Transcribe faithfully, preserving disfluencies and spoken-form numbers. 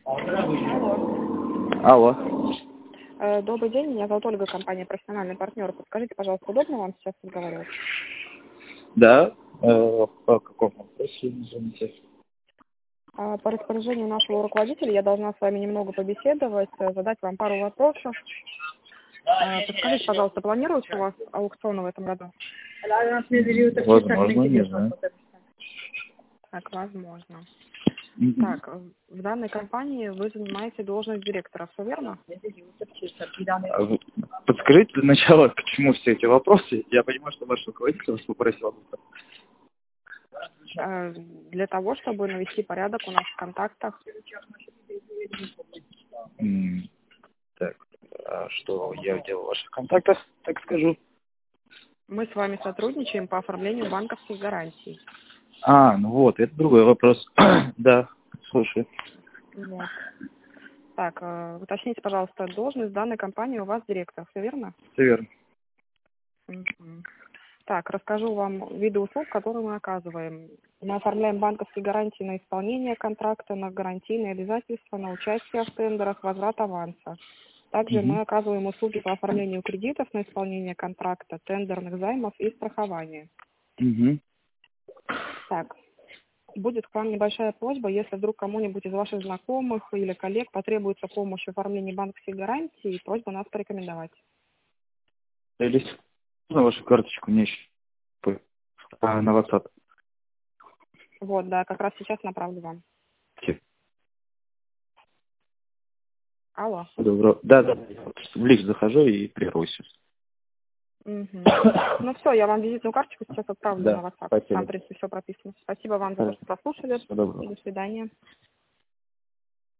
Алло. Алло. Э, Добрый день, меня зовут Ольга, компания «Профессиональный партнер». Подскажите, пожалуйста, удобно вам сейчас разговаривать? Да. Э, по какому вопросу, извините? А, По распоряжению нашего руководителя я должна с вами немного побеседовать, э, задать вам пару вопросов. Э, Подскажите, пожалуйста, планируется у вас аукцион в этом году? Возможно, не знаю. Так, возможно. Мгм. Так, э, в данной компании вы занимаете должность директора, все верно? А вы Подскажите для начала, к чему все эти вопросы? Я понимаю, что ваш руководитель вас попросил об этом. Э, Для того, чтобы навести порядок у нас в контактах. М, Так, а что я делал в ваших контактах, так скажу? Мы с вами сотрудничаем по оформлению банковских гарантий. А, ну вот, это другой вопрос. Да, слушай. Вот. Так, э, уточните, пожалуйста, должность данной компании у вас директор, все верно? Все верно. Мгм. Так, расскажу вам виды услуг, которые мы оказываем. Мы оформляем банковские гарантии на исполнение контракта, на гарантийные обязательства, на участие в тендерах, возврат аванса. Также Мгм. мы оказываем услуги по оформлению кредитов на исполнение контракта, тендерных займов и страхования. Мгм. Так, будет к вам небольшая просьба, если вдруг кому-нибудь из ваших знакомых или коллег потребуется помощь в оформлении банковских гарантий, просьба нас порекомендовать. Элис, на вашу карточку мне еще по- а, на WhatsApp. Вот, да, как раз сейчас направлю вам. Окей. Алло. Добро. Да, да. Я вот в лифт захожу и прервусь. Мгм. Ну все, я вам визитную карточку сейчас отправлю на Да, WhatsApp. Там, спасибо. в принципе, все прописано. Спасибо вам за то, Хорошо. что послушали. Всего доброго. До свидания.